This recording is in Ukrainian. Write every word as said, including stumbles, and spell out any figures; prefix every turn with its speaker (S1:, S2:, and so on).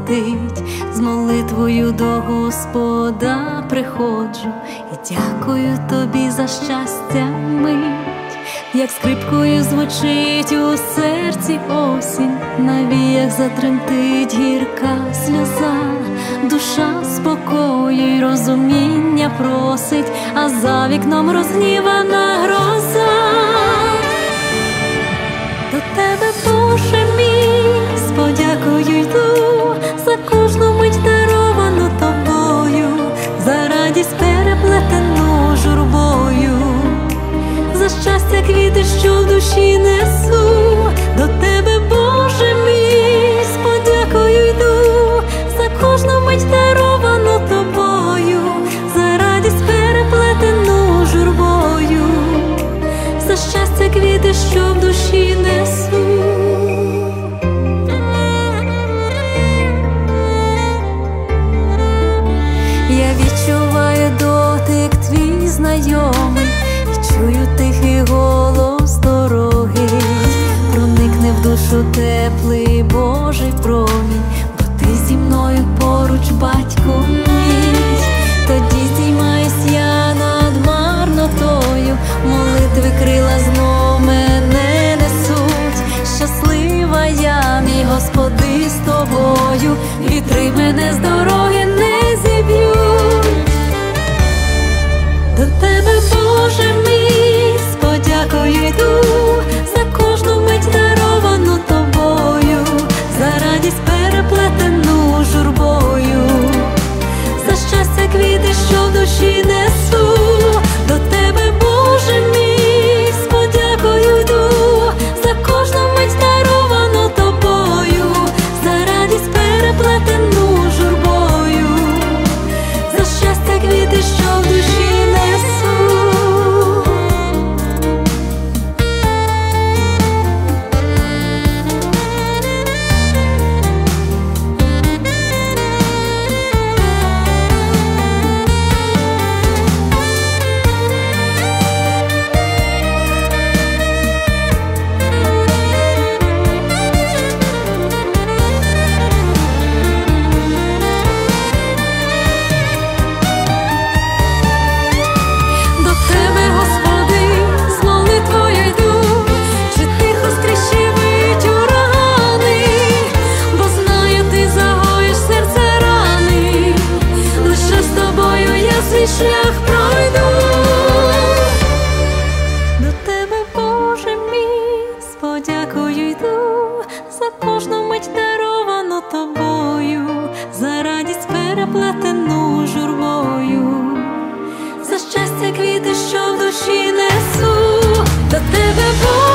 S1: летить, з молитвою до Господа приходжу і дякую тобі за щастя мить. Як скрипкою звучить у серці осінь, на віях затремтить гірка сльоза, душа спокою й розуміння просить, а за вікном розгнівана гроза. До тебе, Боже мій, з подякою йду за кожну мить даровану тобою, за радість переплетену журбою, за щастя квіти, що в душі несу. До тебе, Боже мій, з подякою йду за кожну мить даровану тобою, за радість переплетену журбою, за щастя квіти, що в душі несу. Я відчуваю дотик твій знайомий, чую тихий голос дороги, проникне в душу теплий Божий промінь, бо ти зі мною поруч, батько мій. Тоді здіймаюсь я над марнотою, молитви крила знов мене несуть. Щаслива я, мій Господи, з тобою, вітри мене з дороги не зіб'ють. До тебе, Боже мій, з подякою йду за кожну мить даровану тобою, за радість переплетену журбою, за щастя квіти, що в душі несу. До тебе, Боже мій, з подякою йду за кожну мить даровану тобою, за радість переплетену журбою, за щастя квіти, що в душі несу. Шлях пройду. До тебе, Боже мій, з подякою йду за кожну мить даровану тобою, за радість переплетену журбою, за щастя квіти, що в душі несу. До тебе, Боже